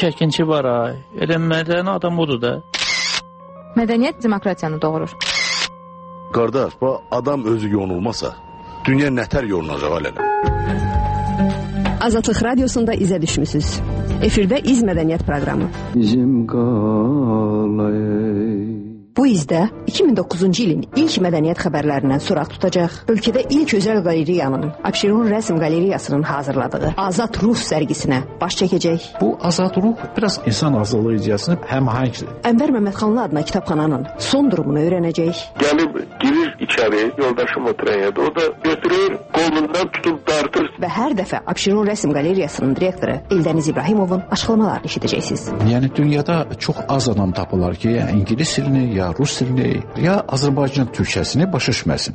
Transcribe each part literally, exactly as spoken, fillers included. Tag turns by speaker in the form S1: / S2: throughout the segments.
S1: çəkinçi var ay. Elə mədəni adam odur da.
S2: Mədəniyyət demokratiyanı doğurur.
S3: Qardaş, bu adam özü yonulmasa, dünya nətər yolunacaq alələ?
S4: Azadlıq Radiosunda izə düşmüsünüz. Efirdə İz Mədəniyyət proqramı. Bizim qalay. Bu izdə iki min doqquzuncu ilin ilk mədəniyyət xəbərlərindən soraq tutacaq. Ölkədə ilk özəl qaleriyanın, Abşeron Rəsm Qaleriyasının hazırladığı Azad Ruh sərgisinə baş çəkəcək.
S5: Bu Azad Ruh biraz insan azadlığı ideyasını həmahəngdir.
S4: Ənvər Məmmədxanlı adına kitabxananın son durumunu öyrənəcək.
S6: Gəlib girir içəri, yoldaşım oturaydı. O da götürür, qolundan tutub dartır.
S4: Və hər dəfə Abşeron Rəsm Qaleriyasının direktoru Eldəniz İbrahimovun açıqlamalarını eşidəcəksiniz.
S5: Yəni dünyada çox az adam tapılar ki, ya ingilis dilini, ya rus dilini, ya Azərbaycan türkçəsini başa düşməsin.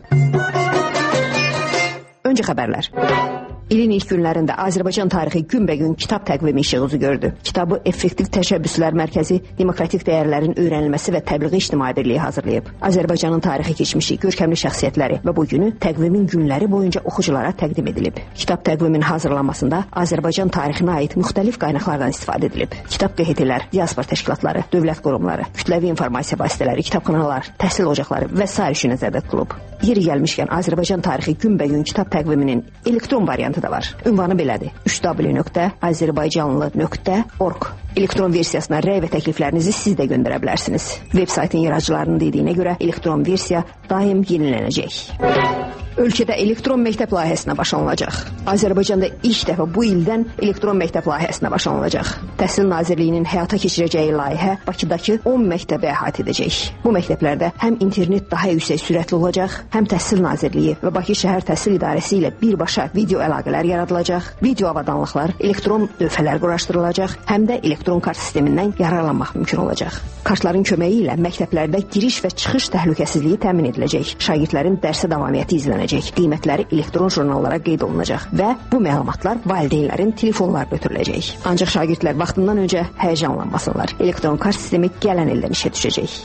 S4: Öncə xəbərlər. İlin ilk günlərində Azərbaycan tarixi günbəgün kitab təqvimi işığı üzü gördü. Kitabı Effektiv Təşəbbüslər Mərkəzi Demokratik Dəyərlərin Öyrənilməsi və Təbliği İctimai Birliyi hazırlayıb. Azərbaycanın tarixi keçmişi, görkəmli şəxsiyyətləri və bu günü təqvimin günləri boyunca oxuculara təqdim edilib. Kitab təqvimin hazırlanmasında Azərbaycan tarixinə aid müxtəlif qaynaqlardan istifadə edilib. Kitab qəzetlər, diaspor təşkilatları, dövlət qurumları, kütləvi informasiya vasitələri, kitabxanalar, təhsil ocaqları və sair üçün nəzərdə tutulub. Yeri gəlmişkən Azərbaycan tarixi günbəgün kitab təqviminin elektron variantı da var. Ünvanı belədir: üç w nöqtə azərbaycanlı nöqtə org. Elektron versiyasına rəy və təkliflərinizi siz də göndərə bilərsiniz. Veb saytın yaradıcılarının dediyinə görə elektron versiya daim yenilənəcək. Ölkədə elektron məktəb layihəsinə başlanılacaq. Azərbaycanda ilk dəfə bu ildən elektron məktəb layihəsinə başlanılacaq. Təhsil Nazirliyinin həyata keçirəcəyi layihə Bakıdakı on məktəbi əhatə edəcək. Bu məktəblərdə həm internet daha yüksək sürətli olacaq, həm Təhsil Nazirliyi və Bakı Şəhər Təhsil İdarəsi ilə birbaşa video əlaqələr yaradılacaq, video avadanlıqlar, elektron lövhələr quraşdırılacaq, həm də elektron kart sistemindən yararlanmaq mümkün olacaq. Kartların köməyi ilə məktəblərdə giriş və çıxış təhlükəsizliyi təmin ediləcək. Şagirdlərin dərsə davamiyyəti izlənəcək. Qiymətləri elektron jurnallara qeyd olunacaq və bu məlumatlar valideynlərin telefonlarına ötürüləcək. Ancaq şagirdlər vaxtından öncə həyəcanlanmasınlar. Elektron kart sistemi gələn ildən işə düşəcək.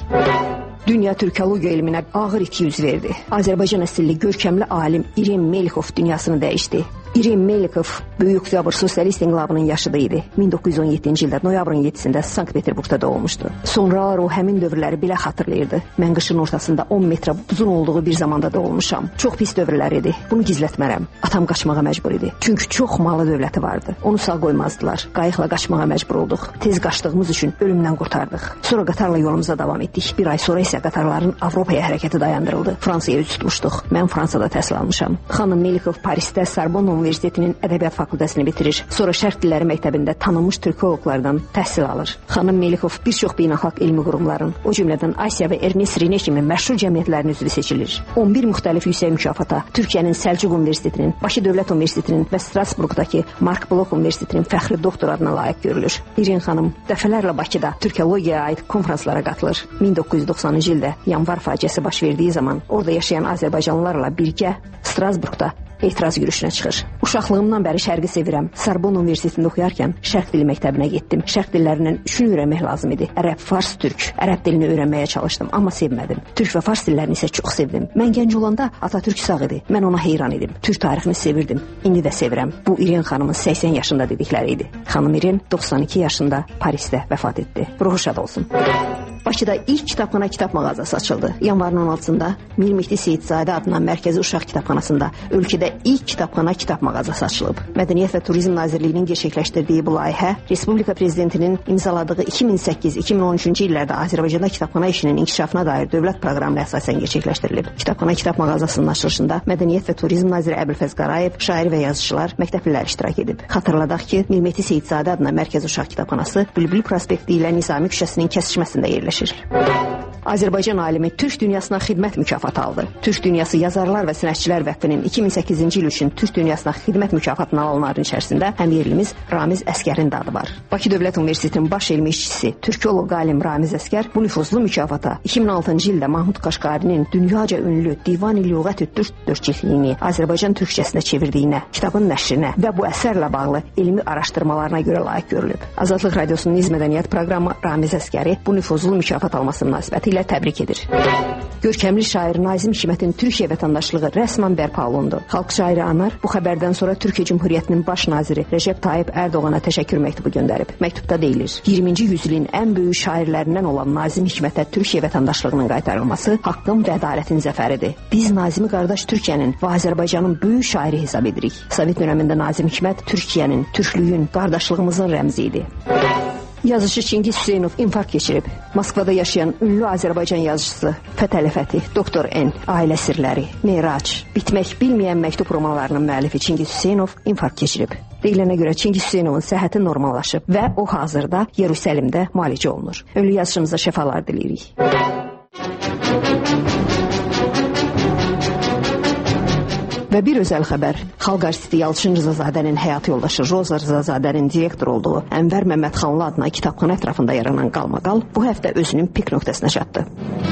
S4: Dünya türkologiya elminə ağır itki yüz verdi. Azərbaycan əsilli görkəmli alim İrem Melikov dünyasını dəyişdi. İrem Melikov Böyük Oktyabr Sosialist İnqilabının yaşıdı idi. min doqquz yüz on yeddinci ildə noyabrın yeddisində Sankt-Peterburqda doğulmuşdu. Sonralar o həmin dövrləri belə xatırlayırdı. Mən qışın ortasında on metrə uzun olduğu bir zamanda doğulmuşam. Çox pis dövrlər idi. Bunu gizlətmərəm. Atam qaçmağa məcbur idi. Çünki çox malı dövləti vardı. Onu sağ qoymazdılar. Qayıqla qaçmağa məcbur olduq. Tez qaçdığımız üçün ölümdən qurtardıq. Sonra qatarla yolumuza davam etdik. Bir ay sonra isə qatarların Avropaya hərəkəti dayandırıldı. Fransaya üz tutmuşduq. Mən Fransada təhsil almışam. Xanım Melikov Parisdə Sorbonne Universitetinin Ədəbiyyat fakültəsini bitirir. Sonra Şərq dilləri məktəbində tanınmış türkoloqlardan təhsil alır. Xanım Melikov bir çox beynəlxalq elmi qurumların, o cümlədən Asiya və Ernest Rene kimi məşhur cəmiyyətlərin üzvü seçilir. on bir müxtəlif yüksək mükafata, Türkiyənin Səlcuq Universitetinin, Bakı Dövlət Universitetinin və Strasburqdakı Mark Bloch Universitetinin fəxri doktor adına layiq görülür. İrin xanım dəfələrlə Bakıda türkologiyaya aid konfranslara qatılır. min doqquz yüz doxsanıncı ildə yanvar faciəsi baş verdiyi zaman orada yaşayan azərbaycanlılarla birgə Strasburqda etiraz yürüyüşünə çıxır. Uşaqlığımdan bəri şərqi sevirəm. Sorbonne Universitetində oxuyarkən şərq dili məktəbinə getdim. Şərq dillərindən üçünü öyrənmək lazım idi. Ərəb, fars, türk. Ərəb dilini öyrənməyə çalışdım, amma sevmədim. Türk və fars dillərini isə çox sevdim. Mən gənc olanda Atatürk sağ idi. Mən ona heyran idim. Türk tarixini sevirdim. İndi də sevirəm. Bu İren xanımın səksən yaşında dedikləri idi. Xanım İren doxsan iki yaşında Parisdə vəfat etdi. Ruhu şad olsun. Bakıda ilk kitabxana kitab mağazası açıldı. Yanvarın on altısında Mir Mehdi Seyidzadə adına Mərkəzi Uşaq Kitabxanasında ölkədə ilk kitabxana kitab mağazası açılıb. Mədəniyyət və Turizm Nazirliyinin gerçəkləşdirdiyi bu layihə Respublika Prezidentinin imzaladığı iki min səkkiz iki min on üçüncü illərdə Azərbaycanda kitabxana işinin inkişafına dair dövlət proqramına əsasən gerçəkləşdirilib. Kitabxana kitab mağazasının açılışında Mədəniyyət və Turizm naziri Əbülfəz Qarayev, şair və yazıçılar, məktəblilər iştirak edib. Xatırladaq ki, Mir Mehdi Seyidzadə adına Mərkəzi Uşaq Kitabxanası Bülbül prospekti ilə Nizami küçəsinin kəsişməsində yerləşir. Azərbaycan alimi Türk dünyasına xidmət mükafatı aldı. Türk Dünyası Yazarlar və Sənətçilər Vəqfinin iki min səkkizinci il üçün Türk dünyasına xidmət mükafatını alanların içərisində həm yerlimiz Ramiz Əskərin də adı var. Bakı Dövlət Universitetinin baş elmi işçisi, türkoloq alim Ramiz Əskər bu nüfuzlu mükafata iki min altıncı ildə Mahmud Qaşqarinin dünyaca ünlü Divan-ı Lüğət-ü Türk dörd-cildliyini Azərbaycan türkçəsinə çevirdiyinə, kitabın nəşrinə və bu əsərlə bağlı elmi araşdırmalarına görə layiq görülüb. Azadlıq Radiosunun İz Mədəniyyət proqramı Ramiz Əskəri bu nüfuzlu mükafat alması münasibətilə mükafatı ilə təbrik edir. Görkəmli şair Nazim Hikmətin Türkiyə vətəndaşlığı rəsmən bərpa olundu. Xalq şairi Anar bu xəbərdən sonra Türkiyə Cümhuriyyətinin baş naziri Recep Tayyip Erdoğan'a təşəkkür məktubu göndərib. Məktubda deyilir: iyirminci yüzilin ən böyük şairlərindən olan Nazim Hikmətə Türkiyə vətəndaşlığının qaytarılması haqqın və ədalətin zəfəridir. Biz Nazimi qardaş Türkiyənin və Azərbaycanın böyük şairi hesab edirik. Sovet dövründə Nazim Hikmət Türkiyənin, türklüyün, qardaşlığımızın rəmzi idi. Yazıcı Çingiz Hüseynov infarkt keçirib. Moskvada yaşayan ünlü Azərbaycan yazıcısı Fətəli Fəti, Doktor N, Ailə sirləri, Meyrac, bitmək bilməyən məktub romanlarının müəllifi Çingiz Hüseynov infarkt keçirib. Deyilənə görə Çingiz Hüseynovun səhhəti normallaşıb və o hazırda Yerusəlimdə müalicə olunur. Ünlü yazıcımıza şəfalar diləyirik. Və bir özəl xəbər, xalq artisti Yalçın Rzazadənin həyat yoldaşı Roza Rzazadənin direktor olduğu Ənvər Məmmədxanlı adına kitabxana ətrafında yaranan qalmaqal bu həftə özünün pik nöqtəsinə çatdı.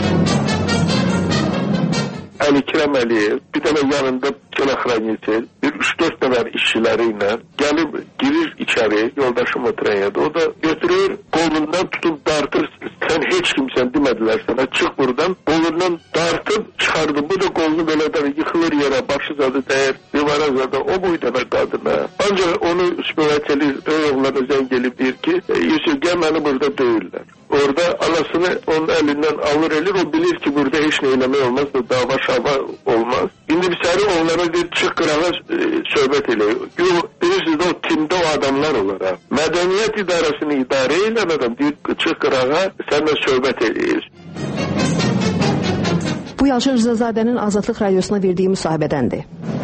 S6: Əli Kirəm Əliyev, bir dənə yanında telexraniyeti, bir üç dörd nəfər işçiləri ilə gəlib girir içəri, yoldaşım oturan yerdə. O da götürür, qolundan tutub dartır. Sən heç kimsən demədilər sənə, çıx buradan. Qolundan dartıb çıxardı. Bu da qolunu belədən yıxılır yerə, başı zadı dəyər, divara zadı. O boydana qadına. Ancaq onu üspəvət elir, oğlana zəng gelib deyir ki, Yusuf, gəl məni burada döyürlər. Orada anasını onun əlindən alır elir, o bilir ki, burada heç nə eləmək olmaz, da dava şava olmaz. İndi bir səni oğlana deyir, çıx qırağa e, söhbət elə. Bilirsiniz də o timdə o adamlar olar. Mədəniyyət idarəsini idarə edən adam deyir, çıx qırağa, sənlə söhbət eləyir.
S4: Bu Yalçın Rzazadənin Azadlıq Radiosuna verdiyi müsahibədəndir.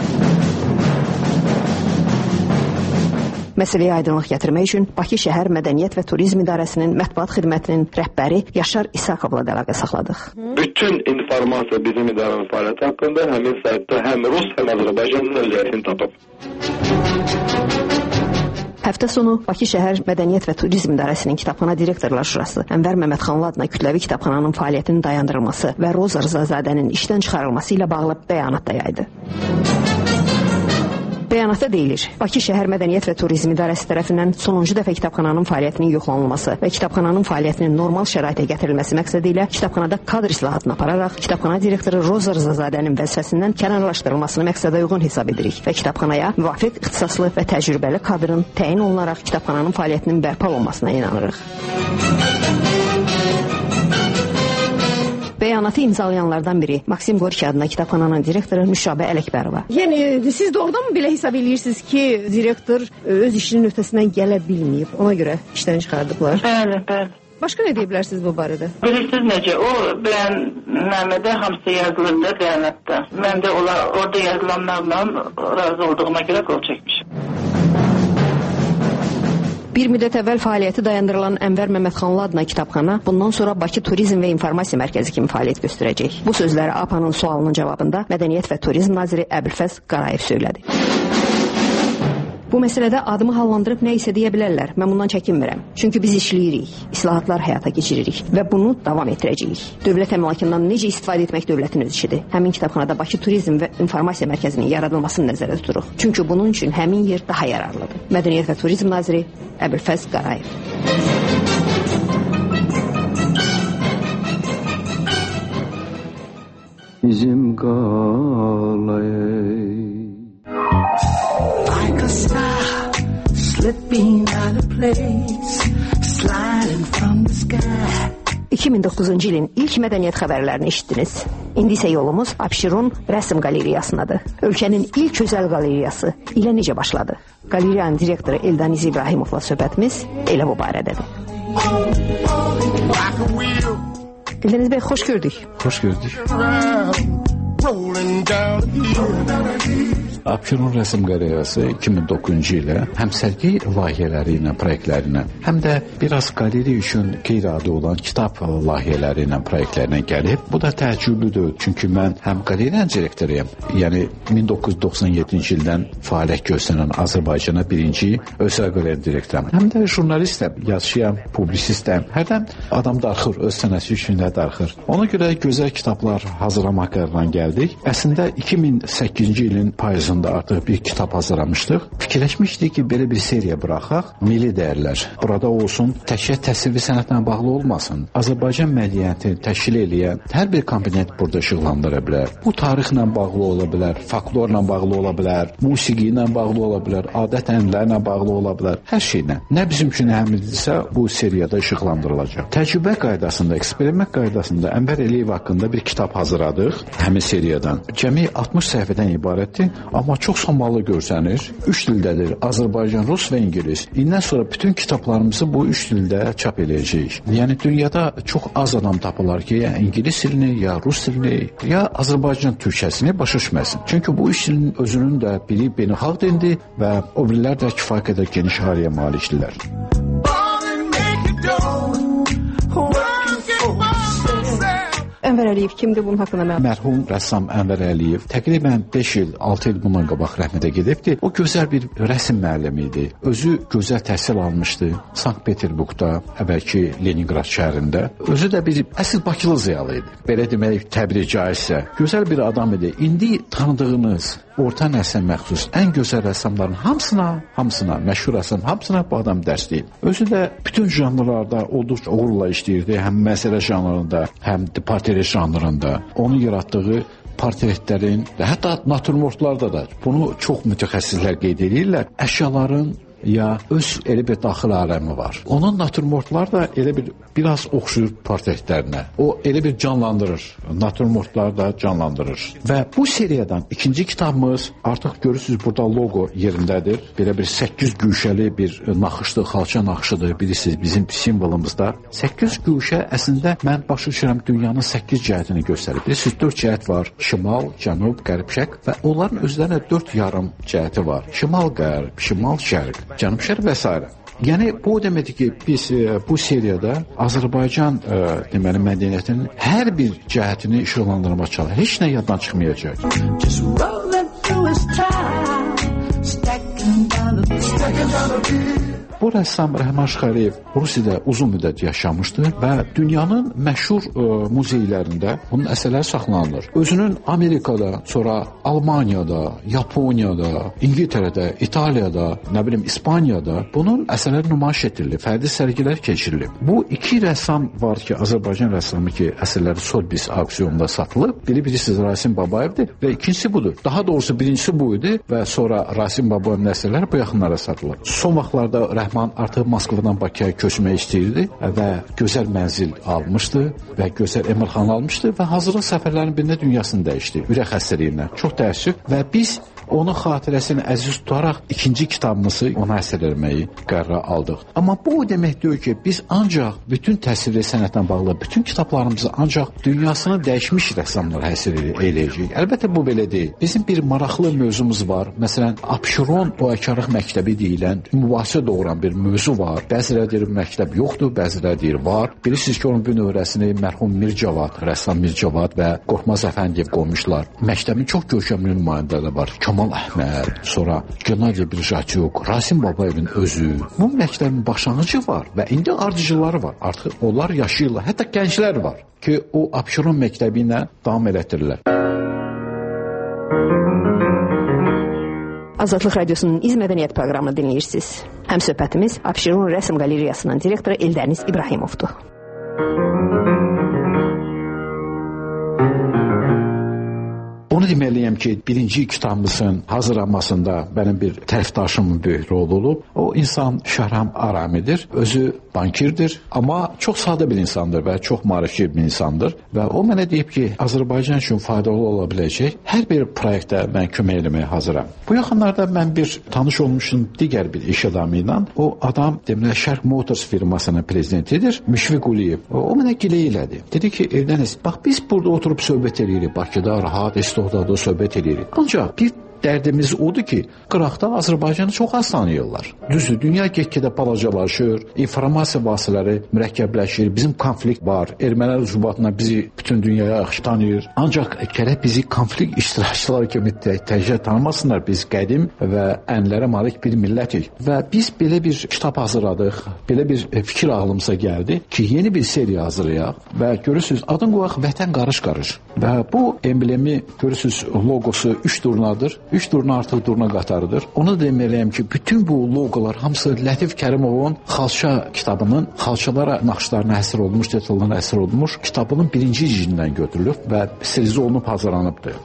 S4: Məsələyə aydınlıq gətirmək üçün Bakı Şəhər Mədəniyyət və Turizm İdarəsinin mətbuat xidmətinin rəhbəri Yaşar İsakovla əlaqə saxladıq.
S7: Bütün informasiya bizim idarənin fəaliyyəti haqqında həmin saytda həm Rus, həm Azərbaycanın özlərini tapıb.
S4: Həftə sonu Bakı Şəhər Mədəniyyət və Turizm İdarəsinin Kitabxana Direktorlar Şurası Ənvər Məmmədxanlı adına kütləvi kitabxananın fəaliyyətinin dayandırılması və Roza Rzazadənin işdən çıxarılması ilə bağlı bəyanat da yaydı. Bəyanatda deyilir, Bakı Şəhər Mədəniyyət və Turizm İdarəsi tərəfindən sonuncu dəfə kitabxananın fəaliyyətinin yoxlanılması və kitabxananın fəaliyyətinin normal şəraitə gətirilməsi məqsədi ilə kitabxanada kadr islahatını apararaq kitabxana direktoru Roza Rzazadənin vəzifəsindən kənarlaşdırılmasını məqsədə uyğun hesab edirik və kitabxanaya müvafiq ixtisaslı və təcrübəli kadrın təyin olunaraq kitabxananın fəaliyyətinin bərpa olunmasına inanırıq. Bəyanatı imzalayanlardan biri Maksim Gorki adına kitabxananın direktoru Nüşabə Ələkbərova.
S8: Yəni siz doğrudan mı belə hesab edirsiniz ki, direktor öz işinin öhdəsindən gələ bilməyib, ona görə işdən çıxardıblar?
S9: Bəli, bəli.
S8: Başqa nə deyə bilərsiniz bu barədə?
S9: Bilirsiniz necə, o bəyannamədə hamısı yazılır da bəyanatda. Mən də ola, orada yazılanlarla razı olduğuma görə qol çəkmişim.
S4: Bir müddət əvvəl fəaliyyəti dayandırılan Ənvər Məmmədxanlı adına kitabxana bundan sonra Bakı Turizm və İnformasiya Mərkəzi kimi fəaliyyət göstərəcək. Bu sözləri A P A-nın sualının cavabında Mədəniyyət və Turizm naziri Əbülfəz Qarayev söylədi. Bu məsələdə adımı hallandırıb nə isə deyə bilərlər. Mən bundan çəkinmirəm. Çünki biz işləyirik, islahatlar həyata keçiririk və bunu davam etdirəcəyik. Dövlət əmlakından necə istifadə etmək dövlətin öz işidir. Həmin kitabxanada Bakı Turizm və İnformasiya Mərkəzinin yaradılmasını nəzərdə tuturuq. Çünki bunun üçün həmin yer daha yararlıdır. Mədəniyyət və Turizm naziri Əbülfəz Qarayev.
S10: Bizim qalayı
S4: iki min doqquzuncu ilin ilk mədəniyyət xəbərlərini eşitdiniz. İndi isə yolumuz Abşeron rəsm qalereyasındadır. Ölkənin ilk özəl qalereyası ilə necə başladı? Qaleriyanın direktoru Eldaniz İbrahimovla söhbətimiz elə bu barədədir. Eldaniz bəy, xoş gördük.
S5: Xoş gördük. Abşeron rəsm qalereyası iki min doqquzuncu ilə həm sərgi layihələri ilə, proyektləri ilə, həm də biraz qalereya üçün qeyri-adi olan kitab layihələri ilə, proyektlərinə gəlib. Bu da təəccüblüdür, çünki mən həm qaleriyanın direktoruyam, yəni min doqquz yüz doxsan yeddinci ildən fəaliyyət göstərən Azərbaycana birinci özəl qaleriya direktoram. Həm də jurnalistəm, yazıçıyam, publisistəm. Hərdən adam darxır, öz sənəti üçün də darxır. Ona görə gözəl kitablar hazırlamaq qərarına gəldim. gəldik. Əslində iki min səkkizinci ilin payızında artıq bir kitab hazırlamışdıq. Fikirləşmişdik ki, belə bir seriya buraxaq. Milli dəyərlər burada olsun, təkcə təsviri sənətlə bağlı olmasın. Azərbaycan mədəniyyətini təşkil edən hər bir komponent burada işıqlandıra bilər. Bu tarixlə bağlı ola bilər, folklorla bağlı ola bilər, musiqi ilə bağlı ola bilər, adət-ənənələrlə bağlı ola bilər, hər şeylə. Nə bizim üçün əhəmiylidirsə, bu seriyada işıqlandırılacaq. Təcrübə qaydasında, eksperiment qaydasında Ənvər Əliyev haqqında bir kitab hazırladıq həmin seriyadan. Cəmi altmış səhifədən ibarətdir, amma çox sammalı görsənir. Üç dildədir: Azərbaycan, rus və ingilis. İndən sonra bütün kitablarımızı bu üç dildə çap edəcəyik. Yəni dünyada çox az adam tapılar ki, ya ingilis dilini, ya rus dilini, ya Azərbaycan türkçəsini başa düşməsin. Çünki bu üç dilin özünün də biri beynəlxalq dildir və o birilər də kifayət qədər geniş ahəriyə malikdirlər.
S8: Ənvər Əliyev kimdir, bunun haqqında məlumat?
S5: Mərhum rəssam Ənvər Əliyev təqribən beş il, altı il bundan qabaq rəhmətə gedibdi. O gözəl bir rəsm müəllimi idi. Özü gözəl təhsil almışdı Sankt-Peterburqda, əvvəlki Leningrad şəhərində. Özü də bir əsl Bakılı ziyalı idi. Belə demək təbir caizsə, gözəl bir adam idi. İndi tanıdığınız orta nəslə məxsus ən gözəl rəssamların hamısına, hamısına, məşhur rəssam hamısına bu adam dərs deyib. Özü də bütün janrlarda olduqca uğurla işləyirdi. Həm məsələ janrında, həm portret janrında. Onun yaratdığı portretlərin və hətta naturmortlarda da bunu çox mütəxəssislər qeyd edirlər. Əşyaların ya öz elə bir daxil aləmi var. Onun naturmortlar da elə bir biraz oxşuyur portretlərinə. O elə bir canlandırır. Naturmortlar da canlandırır. Və bu seriyadan ikinci kitabımız artıq görürsünüz burada loqo yerindədir. Belə bir səkkiz güşəli bir naxışdır, xalça naxışıdır. Bilirsiniz bizim simvolumuzda. səkkiz güşə əslində mən başa düşürəm dünyanın səkkiz cəhətini göstərir. Bilirsiniz dörd cəhət var. Şimal, cənub, qərb, şərq və onların özlərinə dörd yarım cəhəti var. Şimal, qərb, şimal, şərq, cənub-şərq və s. Yəni bu deməkdir ki, biz e, bu seriyada Azərbaycan e, deməli mədəniyyətinin hər bir cəhətini işıqlandırmağa çalışırıq. Heç nə yaddan çıxmayacaq. Bu rəssam Rəhman Şıxəliyev Rusiyada uzun müddət yaşamışdı və dünyanın məşhur e, muzeylərində bunun əsərləri saxlanılır. Özünün Amerikada, sonra Almaniyada, Yaponiyada, İngiltərədə, İtaliyada, nə bilim İspaniyada bunun əsərləri nümayiş etdirilir, fərdi sərgilər keçirilir. Bu iki rəssam var ki, Azərbaycan rəssamı ki, əsərləri Sotheby's auksionunda satılıb. Biri bilirsiniz Rasim Babayevdir və ikincisi budur. Daha doğrusu birincisi bu idi və sonra Rasim Babayevin əsərləri bu yaxınlara satılır. Son vaxtlarda Rəhman artıq Moskvadan Bakıya köçmək istəyirdi və gözəl mənzil almışdı və gözəl emirxana almışdı və hazırlıq səfərlərinin birində dünyasını dəyişdi. Ürək xəstəliyindən. Çox təəssüf və biz onun xatirəsini əziz tutaraq ikinci kitabımızı ona əsər etməyi qərara aldıq. Amma bu o demək deyil ki, biz ancaq bütün təsviri sənətlə bağlı bütün kitablarımızı ancaq dünyasını dəyişmiş rəssamlar həsr eləyəcəyik. Əlbəttə bu belə deyil. Bizim bir maraqlı mövzumuz var. Məsələn, Abşeron boyakarlıq məktəbi deyilən mübahisə doğuran bir mövzu var. Bəziləri deyir məktəb yoxdur, bəziləri deyir var. Bilirsiniz ki, onun bir növrəsini mərhum Mircavad, rəssam Mircavad və Qorxmaz Əfəndiyev qoymuşlar. Məktəbin çox görkəmli nümayəndələri var. Kamal Əhməd, sonra Gennadiy Brijatyuk, Rasim Babayevin özü. Bu məktəbin başlanğıcı var və indi ardıcıları var. Artıq onlar yaşayırlar. Hətta gənclər var ki, o Abşeron məktəbi ilə davam elətdirirlər.
S4: Azadlıq Radiosunun İz Mədəniyyət proqramını dinləyirsiniz. Həmsöhbətimiz Abşeron Rəsm Qalereyasının direktoru Eldəniz İbrahimovdur.
S5: Onu deməliyəm ki, birinci kitabımızın hazırlanmasında mənim bir tərəfdaşımın böyük rolu olub. O insan Şahram Aramidir. Özü bankirdir, amma çox sadə bir insandır və çox maarifçi bir insandır. Və o mənə deyib ki, Azərbaycan üçün faydalı ola biləcək hər bir proyektdə mən kömək eləməyə hazıram. Bu yaxınlarda mən bir tanış olmuşum digər bir iş adamı ilə. O adam deməli Şərq Motors firmasının prezidentidir, Müşfiq Quliyev. O, o mənə gilə elədi. Dedi ki, Eldəniz, bax biz burada oturub söhbət edirik, Bakıda rahat, istihadada söhbət edirik. Ancaq bir dərdimiz odur ki, qıraqda Azərbaycanı çox az tanıyırlar. Düzdür, dünya get-gedə balacalaşır, informasiya vasitələri mürəkkəbləşir, bizim konflikt var, ermənilər ucubatına bizi bütün dünyaya yaxşı tanıyır. Ancaq gərək bizi konflikt iştirakçıları kimi təkcə tanımasınlar, biz qədim və ənlərə malik bir millətik. Və biz belə bir kitab hazırladıq, belə bir fikir ağlımıza gəldi ki, yeni bir seriya hazırlayaq və görürsünüz, adın qoyaq Vətən qarış-qarış. Və bu emblemi görürsünüz, logosu üç durnadır. üç durna artıq durna qatarıdır. Onu deməliyəm ki, bütün bu logolar hamısı Lətif Kərimovun Xalça kitabının xalçalara naxışlarına həsr olmuş, detallarına həsr olmuş kitabının birinci cildindən götürülüb və serize olunub hazırlanıbdır.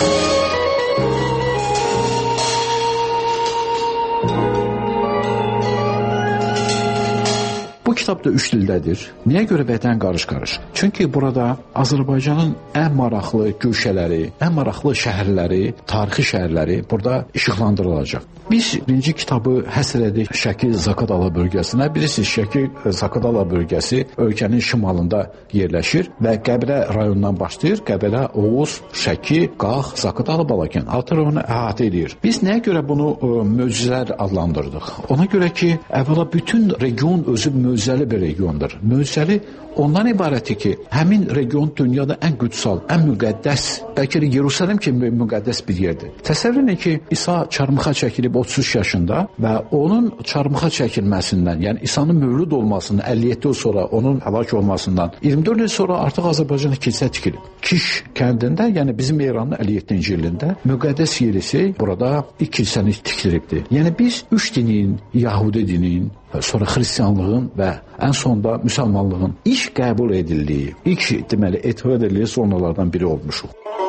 S5: Bu kitab da üç dildədir. Niyə görə Vətən qarış-qarış? Çünki burada Azərbaycanın ən maraqlı güşələri, ən maraqlı şəhərləri, tarixi şəhərləri burada işıqlandırılacaq. Biz birinci kitabı həsr edik Şəki Zakatala bölgəsinə. Bilirsiniz, Şəki Zakatala bölgəsi ölkənin şimalında yerləşir və Qəbələ rayonundan başlayır. Qəbələ, Oğuz, Şəki, Qax, Zakatala, Balakən altı rayonu əhatə edir. Biz nəyə görə bunu ə, möcüzələr adlandırdıq? Ona görə ki, əvvəla bütün region özü möcüzəli bir regiondur. Möcüzəli ondan ibarətdir ki, həmin region dünyada ən qüdsal, ən müqəddəs, bəlkə də Yerusəlim kimi müqəddəs bir yerdir. Təsəvvür edin ki, İsa çarmıxa çəkilib otuz üç yaşında və onun çarmıxa çəkilməsindən, yəni İsa'nın mövlud olmasından, əlli yeddi il sonra onun həlak olmasından iyirmi dörd il sonra artıq Azərbaycanda kilsə tikilib. Kiş kəndində, yəni bizim İranın əlli yeddinci ilində müqəddəs yerisi burada ilk kilsəni tikdiribdir. Yəni biz üç dinin, Yahudi dinin, sonra xristianlığın və ən sonda müsəlmanlığın ilk qəbul edildiyi, ilk deməli etibar edildiyi sonralardan biri olmuşuq.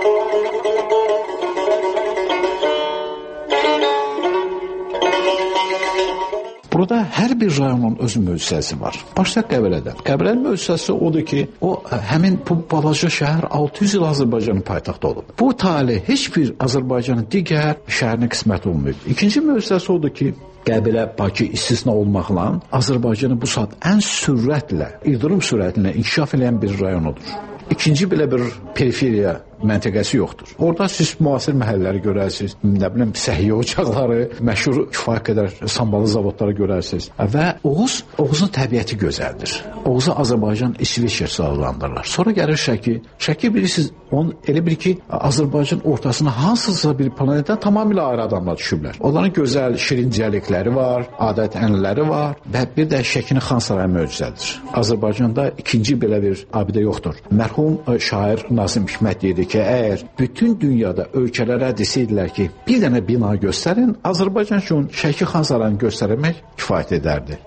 S5: Burada hər bir rayonun öz möcüzəsi var. Başlayaq Qəbələdən. Qəbələnin möcüzəsi odur ki, o həmin bu balaca şəhər altı yüz il Azərbaycanın paytaxtı olub. Bu talih heç bir Azərbaycanın digər şəhərinə qismət olmayıb. İkinci möcüzəsi odur ki, Qəbələ, Bakı istisna olmaqla Azərbaycanı bu saat ən sürətlə, ildırım sürətlə inkişaf edən bir rayonudur. İkinci belə bir periferiya məntəqəsi yoxdur. Orada siz müasir məhəllələri görərsiniz, nə bilim səhiyyə ocaqları, məşhur kifayət qədər sambalı zavodları görərsiniz. Və Oğuz, Oğuzun təbiəti gözəldir. Oğuzu Azərbaycan İsveçrəsi adlandırırlar. Sonra gəlir Şəki. Şəki bilirsiniz, onun elə bir ki, Azərbaycan ortasına hansısa bir planetdən tamamilə ayrı adamlar düşüblər. Onların gözəl, şirin dialektləri var, adət-ənənələri var və bir də Şəkinin Xan Sarayı möcüzədir. Azərbaycanda ikinci belə bir abidə yoxdur. Mərhum şair Nazim Hikmət deyirdi ki, əgər bütün dünyada ölkələrə desəydilər ki, bir dənə bina göstərin, Azərbaycan üçün Şəki Xan Sarayını göstərmək kifayət edərdi.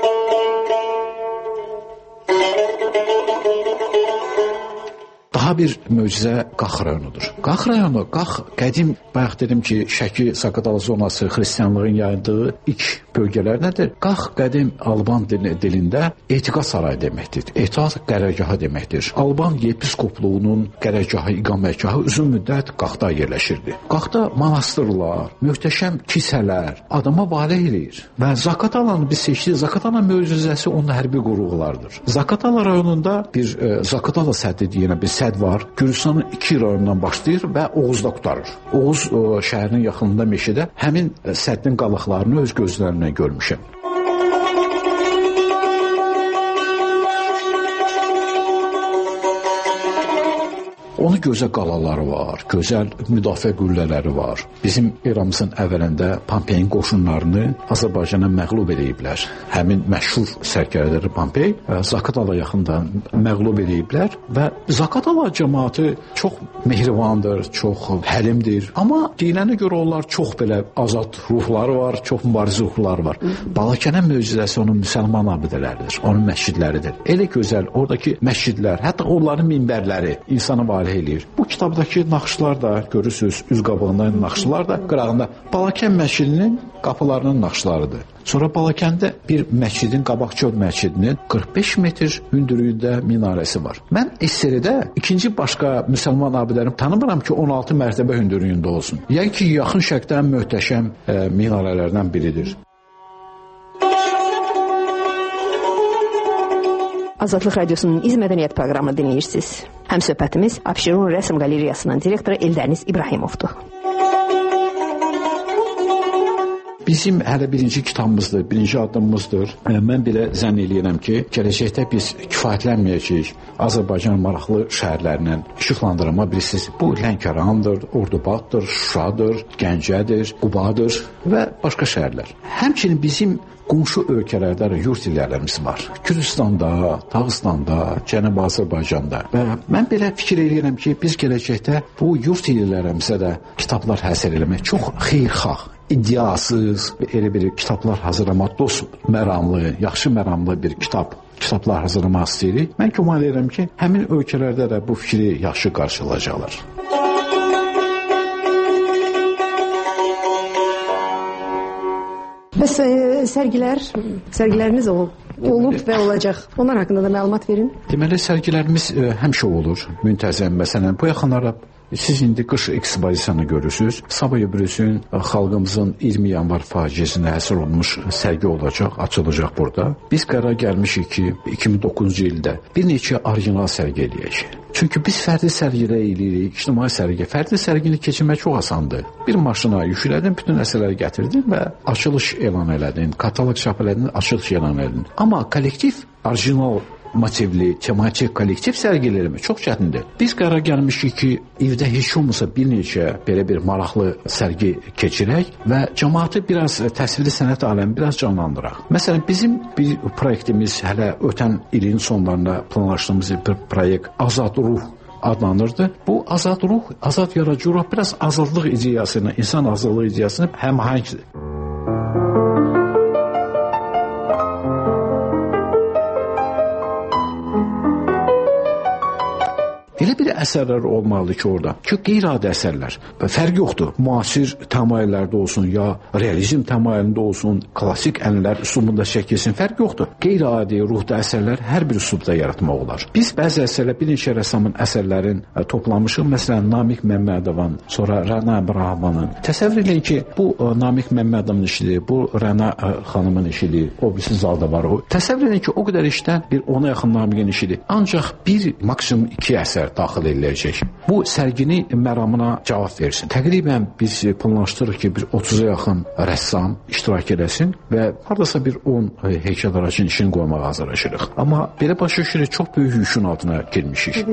S5: Daha bir möcüzə Qax rayonudur. Qax rayonu, Qax qədim, bayaq dedim ki, Şəki, Zakatala zonası xristianlığın yayıldığı ilk bölgələrdəndir. Qax qədim Alban dilində etiqad sarayı deməkdir. Etiqad qərargahı deməkdir. Alban yepiskopluğunun qərargahı, iqamətgahı uzun müddət Qaxda yerləşirdi. Qaxda monastırlar, möhtəşəm kilsələr adama valeh eləyir. Və Zakatalanı biz seçdik. Zakatala möcüzəsi onun hərbi qurğulardır. Zakatala rayonunda bir e, Zakatala səddi deyilən bir sədd var. Gürcüstanın iki rayonundan başlayır və Oğuzda qutarır. Oğuz o, şəhərinin yaxınında meşədə həmin səddin qalıqlarını öz gözlərimlə görmüşəm. Onun gözəl qalaları var, gözəl müdafiə qüllələri var. Bizim eramızın əvvəlində Pompeyin qoşunlarını Azərbaycana məğlub ediblər. Həmin məşhur sərkərdələri Pompey Zakatala yaxında məğlub ediblər və Zakatala cəmaatı çox mehribandır, çox həlimdir. Amma deyilənə görə onlar çox belə azad ruhları var, çox mübarizə ruhları var. Balakənin möcüzəsi onun müsəlman abidələridir, onun məscidləridir. Elə gözəl oradakı məscidlər, hətta onların minbərləri insanı valeh eləyir. Bu kitabdakı naxışlar da görürsünüz, üz qabığından naxışlar da qırağında Balakən məscidinin qapılarının naxışlarıdır. Sonra Balakəndə bir məscidin, Qabaqçöl məscidinin qırx beş metr hündürlüyündə minarəsi var. Mən S S R-də ikinci başqa müsəlman abidələrini tanımıram ki, on altı mərtəbə hündürlüyündə olsun. Yəni ki, yaxın şərqdən möhtəşəm e, minarələrdən biridir.
S4: Azadlıq Radiosunun İz Mədəniyyət proqramını dinləyirsiniz. Həmsöhbətimiz Abşeron Rəsm Qalereyasının direktoru Eldəniz İbrahimovdur.
S5: bizim hələ birinci kitabımızdır, birinci addımımızdır. Mən belə zənn edirəm ki, gələcəkdə biz kifayətlənməyəcəyik Azərbaycan maraqlı şəhərlərindən işıqlandırma. Bilirsiniz, bu Lənkərandır, Ordubaddır, Şuşadır, Gəncədir, Qubadır və başqa şəhərlər. Həmçinin bizim qonşu ölkələrdə yurt illərimiz var. Gürcüstanda, Dağıstanda, Cənubi Azərbaycanda. Və mən belə fikir edirəm ki, biz gələcəkdə bu yurt illərimizə də kitablar həsr eləmək çox xeyirxah, iddiasız elə bir kitablar hazırlamaq, dost məramlı, yaxşı məramlı bir kitab kitablar hazırlamaq istəyirik. Mən güman edirəm ki, həmin ölkələrdə də bu fikri yaxşı qarşılayacaqlar.
S8: Bəs e, sərgilər, sərgiləriniz olub, olub və olacaq. Onlar haqqında da məlumat verin.
S5: Deməli, sərgilərimiz e, həmişə olur, müntəzəm. Məsələn, bu yaxınlarda siz indi qış ekspozisiyanı görürsünüz. Sabah öbürüsün xalqımızın iyirmi yanvar faciəsinə həsr olmuş sərgi olacaq, açılacaq burada. Biz qərar gəlmişik ki, iki min doqquzuncu ildə bir neçə orijinal sərgi eləyək. Çünki biz fərdi sərgilə eləyirik, ictimai sərgi. Fərdi sərgini keçirmək çox asandır. Bir maşına yüklədin, bütün əsərləri gətirdin və açılış elan elədin, kataloq çap elədin, açılış elan elədin. Amma kollektiv, orijinal motivli, tematik kollektiv sərgilərimi çox çətindir. Biz qərar gəlmişik ki, evdə heç olmasa bir neçə belə bir maraqlı sərgi keçirək və cəmaatı biraz təsviri sənət aləmi biraz canlandıraq. Məsələn, bizim bir proyektimiz hələ ötən ilin sonlarında planlaşdığımız bir proyekt Azad Ruh adlanırdı. Bu azad ruh, azad yaradıcı ruh biraz azadlıq ideyasına, insan azadlığı ideyasına həmahəngdir. Elə bir əsərlər olmalıdır ki, orada ki, qeyri-adi əsərlər. Fərq yoxdur. Müasir təmayüllərdə olsun, ya realizm təmayülündə olsun, klassik ənənələr üslubunda çəkilsin, fərq yoxdur. Qeyri-adi ruhda əsərlər hər bir üslubda yaratmaq olar. Biz bəzi əsərlər, bir neçə rəssamın əsərlərin toplamışıq. Məsələn, Namiq Məmmədovun, sonra Rəna Əbrahovanın. Təsəvvür edin ki, bu Namiq Məmmədovun işidir, bu Rəna xanımın işidir, o birisi zalda var. O. Təsəvvür edin ki, o qədər işdən bir ona yaxın Namiqin işidir. Ancaq bir, maksimum iki əsər daxil ediləcək. Bu sərgini məramına cavab versin. Təqribən biz planlaşdırırıq ki, bir otuza yaxın rəssam iştirak edəsin və hardasa bir on heykəltaraşın işini qoymağa hazırlaşırıq. Amma belə başa düşürük, çox böyük yükün altına girmişik.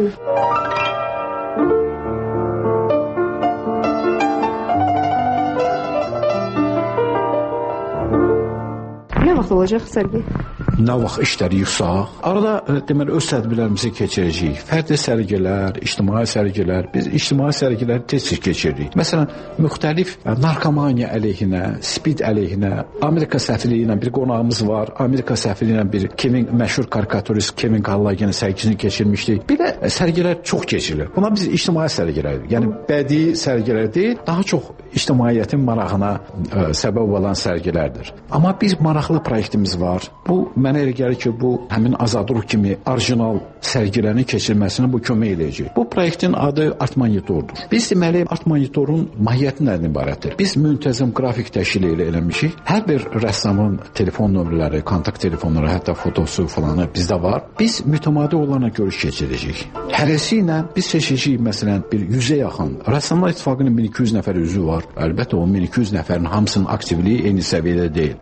S8: Nə vaxt olacaq sərgi?
S5: Nə vaxt işləri yuxsaq, arada deməli öz tədbirlərimizi keçirəcəyik. Fərdi sərgilər, ictimai sərgilər, biz ictimai sərgiləri tez-tez keçiririk. Məsələn, müxtəlif narkomaniya əleyhinə, spid əleyhinə, Amerika səfirliyi ilə bir qonağımız var. Amerika səfirliyi ilə bir Kevin, məşhur karikaturist Kevin Gallagerin sərgisini keçirmişdik. Belə sərgilər çox keçirilir. Buna biz ictimai sərgilərdir. Yəni bədii sərgilər deyil, daha çox ictimaiyyətin marağına ə, səbəb olan sərgilərdir. Amma bir maraqlı proyektimiz var. Bu mənə elə gəlir ki, bu həmin Azadruh kimi orijinal sərgilərin keçirilməsinə bu kömək edəcək. Bu proyektin adı Art Monitordur. Biz deməli Art Monitorun mahiyyətindən ibarətdir. Biz müntəzəm qrafik təşkil eləmişik. Hər bir rəssamın telefon nömrələri, kontakt telefonları, hətta fotosu falanı bizdə var. Biz mütəmadi olaraq görüş keçirəcəyik. Hərəsi ilə biz seçəcəyik məsələn bir yüzə yaxın. Rəssamlar İttifaqının min iki yüz nəfər üzvü var. Əlbəttə o min iki yüz nəfərin hamısının aktivliyi eyni səviyyədə deyil.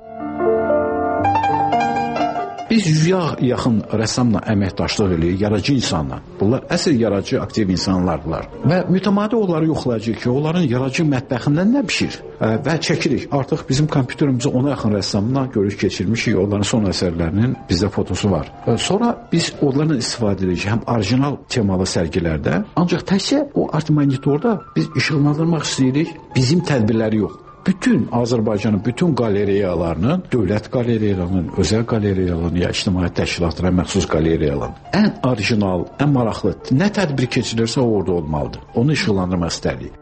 S5: Biz yüzə yaxın rəssamla əməkdaşlıq edirik, yaradıcı insanla. Bunlar əsl yaradıcı, aktiv insanlardılar. Və mütəmadi onları yoxlayacaq ki, onların yaradıcı mətbəxindən nə bişir? Və çəkirik. Artıq bizim kompüterimizə ona yaxın rəssamla görüş keçirmişik. Onların son əsərlərinin bizdə fotosu var. Sonra biz onlarla istifadə edirik. Həm orijinal temalı sərgilərdə, ancaq təkcə o art monitorda biz işıqlandırmaq istəyirik. Bizim tədbirləri yox. Bütün Azərbaycanın bütün qaleriyalarının, dövlət qaleriyalarının, özəl qaleriyalarının, ya ictimai təşkilatlara məxsus qaleriyaların ən orijinal, ən maraqlı nə tədbir keçirilirsə orada olmalıdır. Onu işıqlandırmaq istəyirik.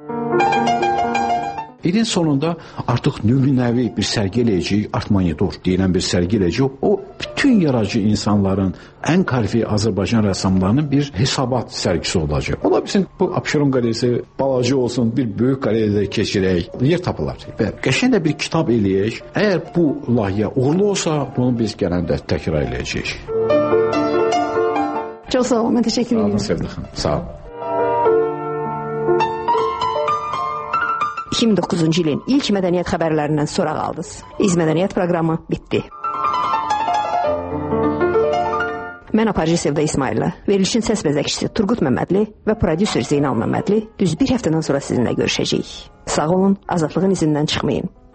S5: İlin sonunda artıq nümunəvi bir sərgi eləyəcək, Art Monitor deyilən bir sərgi eləyəcək. O, bütün yaradıcı insanların, ən kalifiyə Azərbaycan rəssamlarının bir hesabat sərgisi olacaq. Ola bilsin, bu Abşeron qalerisi balaca olsun, bir böyük qaleriyada keçirək, yer tapılar. Və qəşəng də bir kitab eləyək. Əgər bu layihə uğurlu olsa, bunu biz gələndə təkrar eləyəcəyik.
S8: Çox sağ olun, mən təşəkkür edirəm.
S5: Sağ olun, Sevda xanım. Sağ olun.
S4: iki min doqquzuncu ilin ilk mədəniyyət xəbərlərindən sonra qaldınız. İz Mədəniyyət proqramı bitdi. Mən aparıcı Sevda İsmaillə, verilişin səs bəzəkçisi Turqut Məmmədli və prodüser Zeynal Məmmədli düz bir həftədən sonra sizinlə görüşəcəyik. Sağ olun, azadlığın izindən çıxmayın.